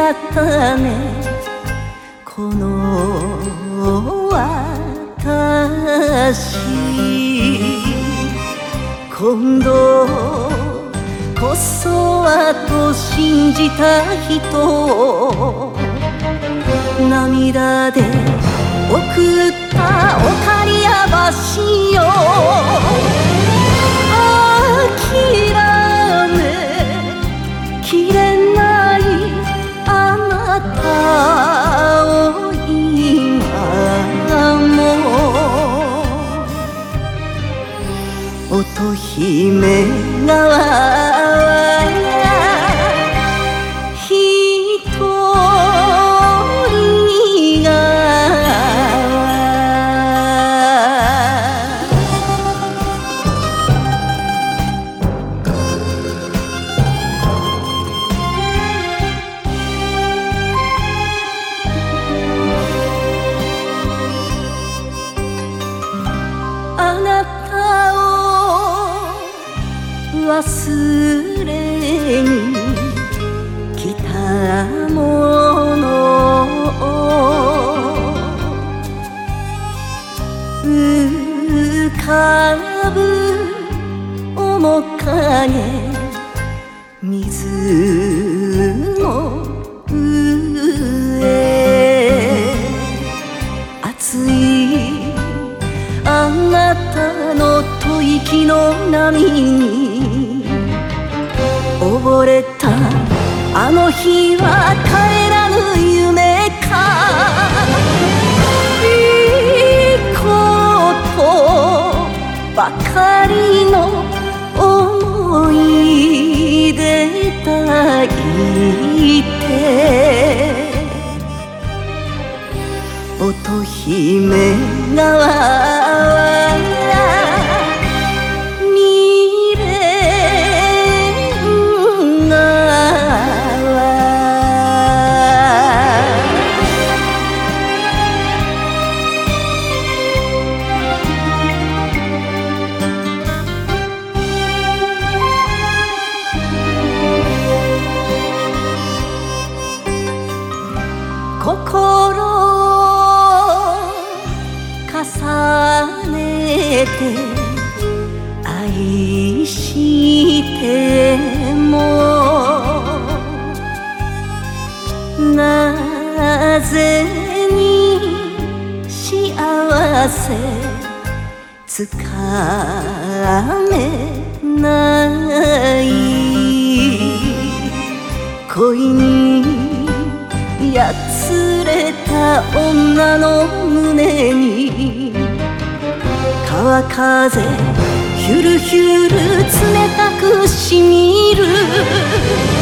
ったねこの私。今度こそはと信じた人を涙で送ったオカリア橋よ。諦めきれないあなたを今も乙姫川あなたを忘れに来たもの浮かぶ面影水の上熱いあなたの吐息の波に溺れたあの日は帰らぬ夢か。いいことばかりの思い出抱いて乙姫川は未練川。心重ねて愛してもなぜに幸せつかめない恋にやつれた女の胸に川風ヒュルヒュル冷たくしみる